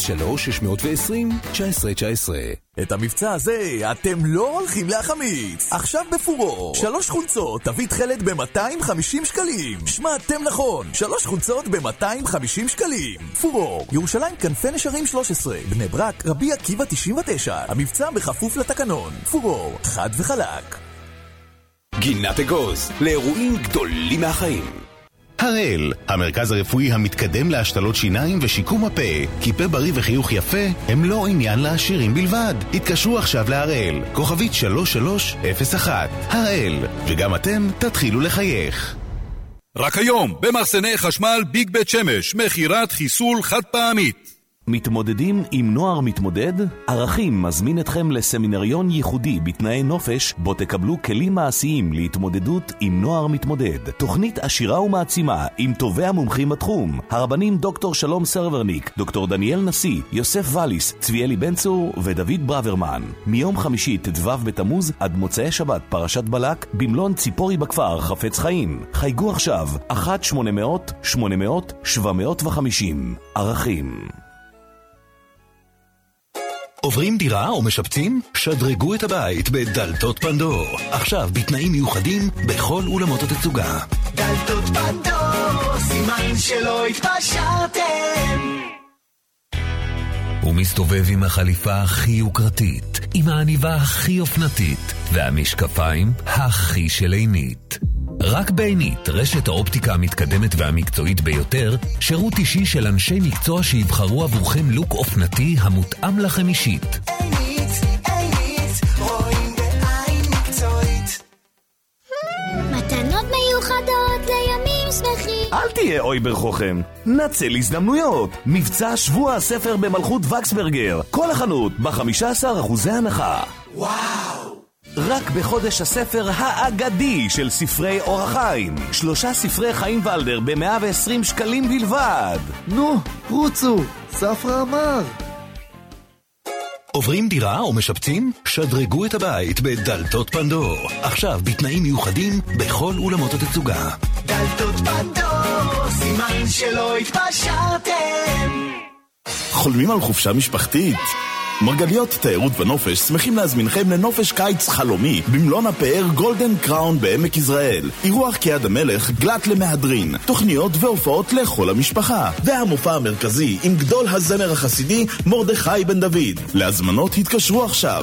03-620-1919. את המבצע הזה אתם לא הולכים להחמיץ. עכשיו בפורו 3 חולצות תביא תחלת ב-250 שקלים. שמעתם נכון, 3 חולצות ב-250 שקלים. פורו, ירושלים כנפי נשרים 13, בני ברק רבי עקיבא 99. המבצע בכפוף לתקנון. פורו, חד וחלק. גינת אגוז, לאירועים גדולים מהחיים. הראל, המרכז הרפואי המתקדם להשתלות שיניים ושיקום הפה, כי פה בריא וחיוך יפה הם לא עניין לעשירים בלבד. התקשרו עכשיו להראל, כוכבית 3301. הראל, וגם אתם תתחילו לחייך. רק היום, במחסני חשמל ביג בית שמש, מחירת חיסול חד פעמית. מתמודדים עם נוער מתמודד? ערכים מזמין אתכם לסמינריון ייחודי בתנאי נופש, בו תקבלו כלים מעשיים להתמודדות עם נוער מתמודד. תוכנית עשירה ומעצימה עם טובי המומחים בתחום, הרבנים דוקטור שלום סרברניק, דוקטור דניאל נשיא, יוסף וליס, צביאלי בן צור ודוד ברוורמן. מיום חמישי ט"ו בתמוז עד מוצאי שבת פרשת בלק במלון ציפורי בכפר חפץ חיים. חייגו עכשיו 1-800-800-750. ערכים. עוברים דירה או משפצים? שדרגו את הבית בדלתות פנדור. עכשיו בתנאים מיוחדים בכל אולמות התצוגה. דלתות פנדור, סימן שלא התפשרתם. הוא מסתובב עם החליפה הכי יוקרתית, עם העניבה הכי אופנתית, והמשקפיים הכי של עינית. רק בעינית, רשת האופטיקה המתקדמת והמקצועית ביותר, שירות אישי של אנשי מקצוע שיבחרו עבורכם לוק אופנתי המותאם לכם אישית. עינית, רואים בעין מקצועית. מתנות מיוחדות לימים שמחים. אל תהיה אוי ברחוכם, נצל הזדמנויות. מבצע שבוע הספר במלכות וקסברגר, כל החנות ב-15% הנחה. וואו, רק בחודש הספר האגדי של ספרי אור החיים. 3 ספרי חיים ולדר ב-120 שקלים בלבד. נו, רוצו, ספרא אמר. עוברים דירה או משפצים? שדרגו את הבית בדלתות פנדור. עכשיו בתנאים מיוחדים בכל אולמות התצוגה. דלתות פנדור, סימן שלא התפשרתם. חולמים על חופשה משפחתית? מרגליות תיירות ונופש שמחים להזמינכם לנופש קיץ חלומי במלון הפאר גולדן קראון בעמק יזרעאל. אירוח כיד המלך גלת למהדרין, תוכניות והופעות לכל המשפחה, והמופע המרכזי עם גדול הזמר החסידי מרדכי בן דוד. להזמנות התקשרו עכשיו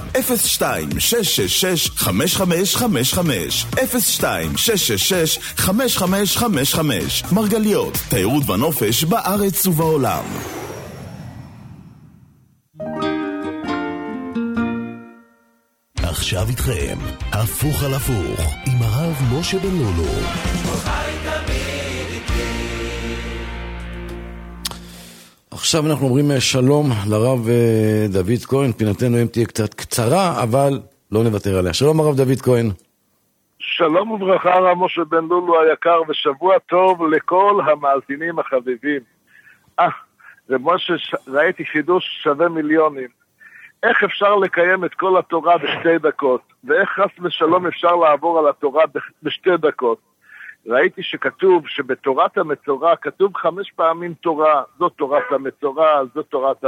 02-666-5555 02-666-5555. מרגליות תיירות ונופש בארץ ובעולם. עכשיו איתכם, הפוך על הפוך, עם הרב משה בן לולו. עכשיו אנחנו אומרים שלום לרב דוד כהן, פינתנו היום תהיה קצת קצרה, אבל לא נוותר עליה. שלום הרב דוד כהן. שלום וברכה הרב משה בן לולו היקר, ושבוע טוב לכל המאזינים החביבים. זה משה, ראיתי חידוש שווה מיליונים. איך אפשר לקיים את כל התורה בשתי דקות, ואיך חס ושלום אפשר לעבור על התורה בשתי דקות. ראיתי שכתוב שבתורת המצורע כתוב 5 פעמים תורה, זאת תורת המצורע, זאת תורת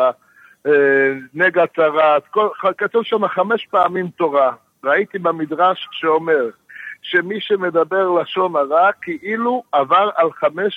נגע צרת, כתוב שם 5 פעמים תורה. ראיתי במדרש שאומר שמי שמדבר לשון הרע כאילו עבר על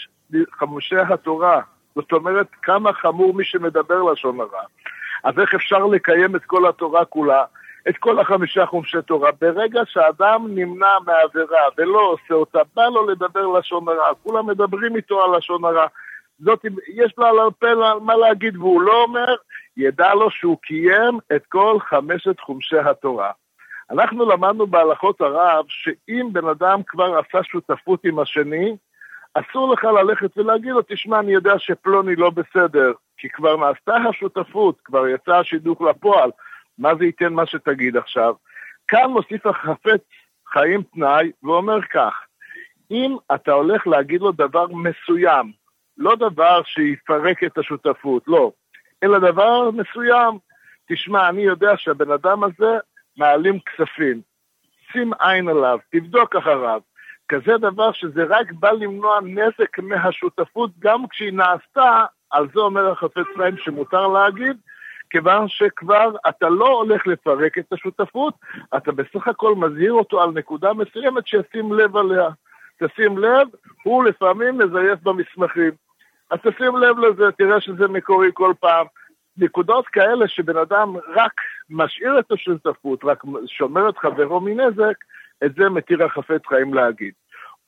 5 התורה, זאת אומרת כמה חמור מי שמדבר לשון הרע. אז איך אפשר לקיים את כל התורה כולה, את כל 5 חומשי תורה, ברגע שאדם נמנע מהעבירה ולא עושה אותה, בא לו לדבר לשון הרע, כולם מדברים איתו על לשון הרע, זאת, יש לו על הפה מה להגיד והוא לא אומר, ידע לו שהוא קיים את כל 5 חומשי התורה. אנחנו למדנו בהלכות הרב, שאם בן אדם כבר עשה שותפות עם השני, אסור לך ללכת ולהגיד לו, תשמע, אני יודע שפלוני לא בסדר, כי כבר נעשתה השותפות, כבר יצא השידוך לפועל, מה זה ייתן מה שתגיד עכשיו? כאן מוסיף החפץ חיים תנאי, ואומר כך, אם אתה הולך להגיד לו דבר מסוים, לא דבר שיפרק את השותפות, לא, אלא דבר מסוים, תשמע, אני יודע שהבן אדם הזה מעלים כספים, שים עין עליו, תבדוק אחריו, כזה דבר שזה רק בא למנוע נזק מהשותפות, גם כשהיא נעשתה, על זה אומר החפץ חיים שמותר להגיד, כיוון שכבר אתה לא הולך לפרק את השותפות, אתה בסך הכל מזהיר אותו על נקודה מסוימת שישים לב עליה. תשים לב, הוא לפעמים מזייף במסמכים. אז תשים לב לזה, תראה שזה מקורי כל פעם. נקודות כאלה שבן אדם רק משאיר את השותפות, רק שומר את חברו מנזק, את זה מתיר החפץ חיים להגיד.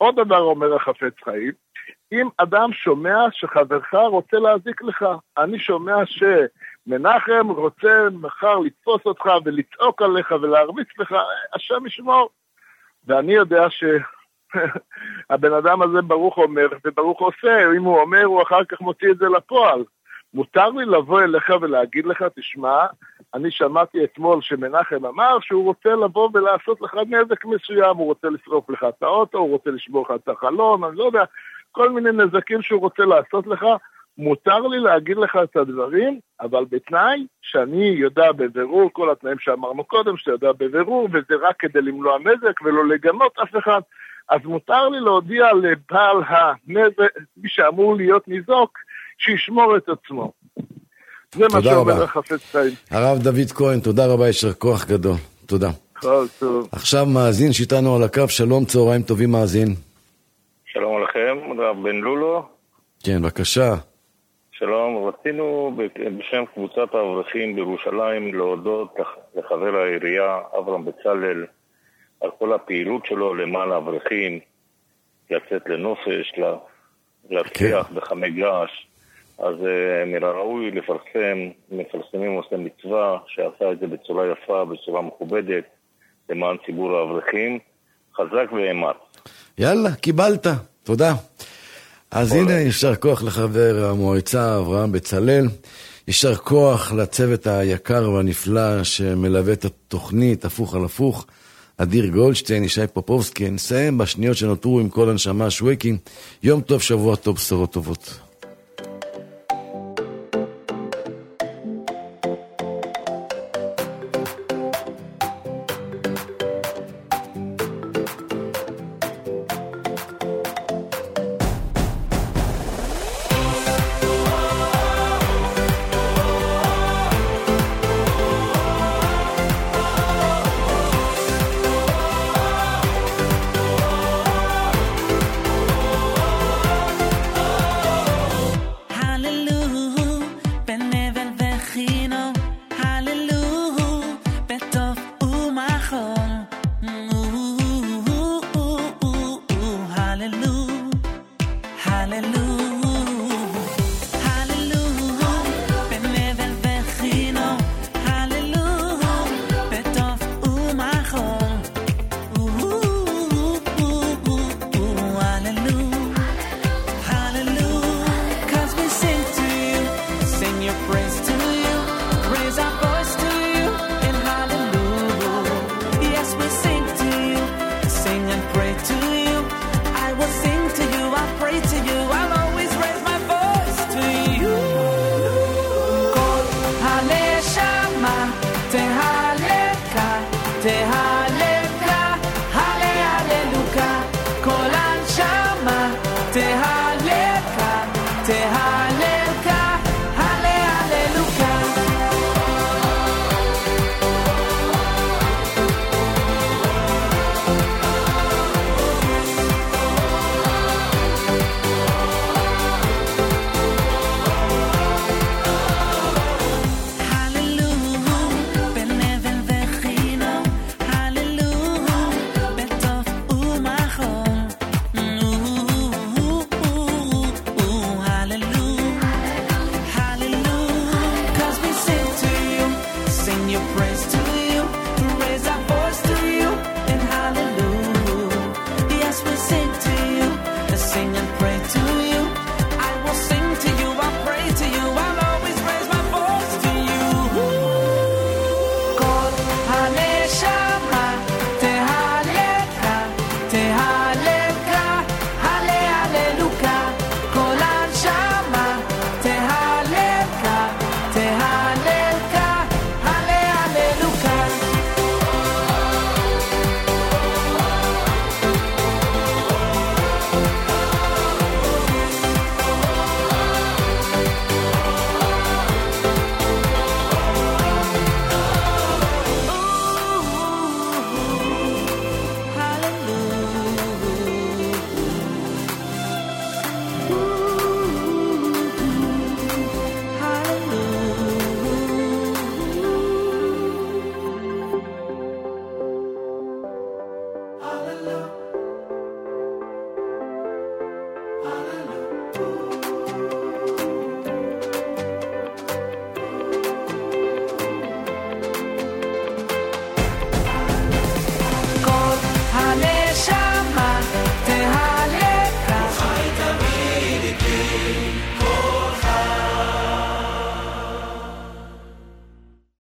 עוד דבר אומר החפץ חיים, אם אדם שומע שחברך רוצה להזיק לך, אני שומע שמנחם רוצה מחר לתפוס אותך ולצעוק עליך ולהרביץ לך, השם ישמור. ואני יודע שהבן אדם הזה ברוך אומר וברוך עושה, אם הוא אומר הוא אחר כך מוציא את זה לפועל. מותר לי לבוא אליך ולהגיד לך, תשמע, אני שמעתי אתמול שמנחם אמר שהוא רוצה לבוא ולעשות לך נזק מסוים, הוא רוצה לשרוף לך את האוטו, הוא רוצה לשבור לך את החלון, אני לא יודע, כל מיני נזקים שהוא רוצה לעשות לך, מותר לי להגיד לך את הדברים, אבל בתנאי שאני יודע בבירור, כל התנאים שאמרנו קודם, שאתה יודע בבירור, וזה רק כדי למנוע נזק ולא לגנות אף אחד, אז מותר לי להודיע לבעל הנזק, מי שאמור להיות ניזוק, שישמור את עצמו. זה מה שאומר החפץ חיים. הרב דוד כהן, תודה רבה, ישר כוח גדול. תודה. טוב. עכשיו מאזין שיתנו על הקו, שלום, צהריים טובים מאזין. שלום לכם, רב בן לולו. כן, בבקשה. שלום, רצינו בשם קבוצת האברכים בירושלים להודות לחבר העירייה אברהם בצלאל על כל הפעילות שלו למען האברכים, לצאת לנופש, להצליח בחמי געש. אז מן הראוי מפרסמים עושה מצווה שעשה את זה בצורה יפה, בצורה מכובדת, למען ציבור האברכים. חזק ואמץ. יאללה, קיבלת, תודה. אז הנה, ישר כוח לחבר המועצה אברהם בצלאל, ישר כוח לצוות היקר והנפלא שמלווה את התוכנית, הפוך על הפוך, אדיר גולדשטיין, ישי פופובסקי. נסיים בשניות שנותרו עם כל הנשמה שווקינג. יום טוב, שבוע טוב, בשורות טובות.